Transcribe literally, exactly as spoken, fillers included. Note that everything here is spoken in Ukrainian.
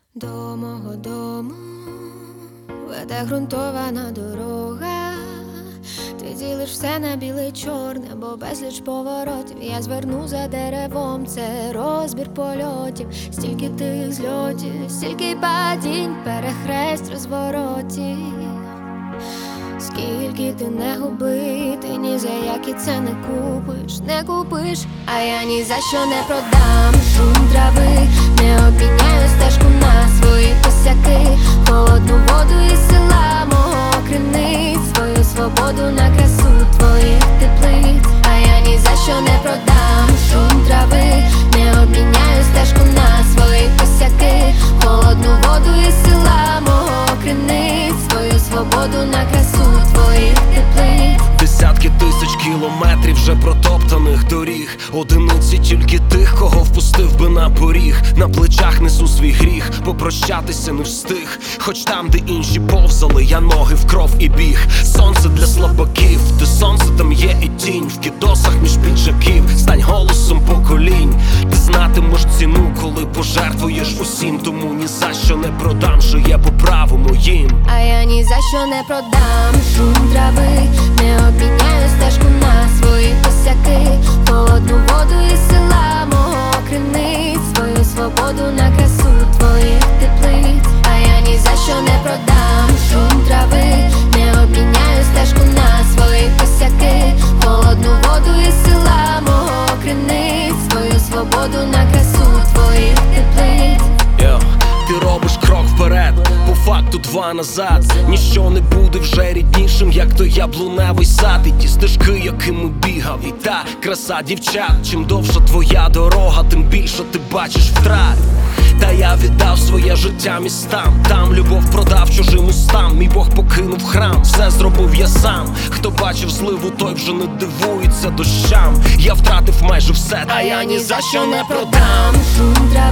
До мого дому веде ґрунтована дорога. Ти ділиш все на біле й чорне, бо безліч поворотів. Я зверну за деревом, це розбір польотів. Стільки тих зльотів, стільки падінь, перехресть розворотів. Скільки ти не губи, ти ні за які це не купиш, не купиш. А я ні за що не продам шум трави, не обміняю стежку на свої косяки. Холодну воду із села мого криниць, свою свободу на красу твоїх теплиць. А я ні за що не продам шум трави, не обміняю стежку на свої косяки. Холодну воду із села мого криниць, свою свободу на красу твоїх теплиць. Десятки тисяч кілометрів вже протоптаних доріг, одиниці тільки тих, кого впустив би на поріг. На плечах несу свій гріх, попрощатися не встиг. Хоч там, де інші повзали, я ноги в кров і біг. Сонце для слабаків, де сонце, там є і тінь. В кідосах між піджаків, стань голосом поколінь. Ти знатимеш ціну, коли пожертвуєш усім. Тому ні за що не продам, що є по праву моїм. А я ні за що не продам шум трави, не обміняю стежку на свої косяки. Холодну воду із села мого криниць, свою свободу на красу твоїх теплиць. А я ні за що не продам шум трави, не обміняю стежку на свої косяки. Холодну воду із села мого криниць, свою свободу на красу твоїх теплиць. Yeah. Ти робиш крок вперед, по факту два назад. Ніщо не буде вже ріднішим, як той яблуневий сад. І ті стежки, якими бігав, і та краса дівчат. Чим довша твоя дорога, тим більше ти бачиш втрат. Та я віддав своє життя містам, там любов продав чужим устам. Мій Бог покинув храм, все зробив я сам. Хто бачив зливу, той вже не дивується дощам. Я втратив майже все, а я ні за що не продам шум трави.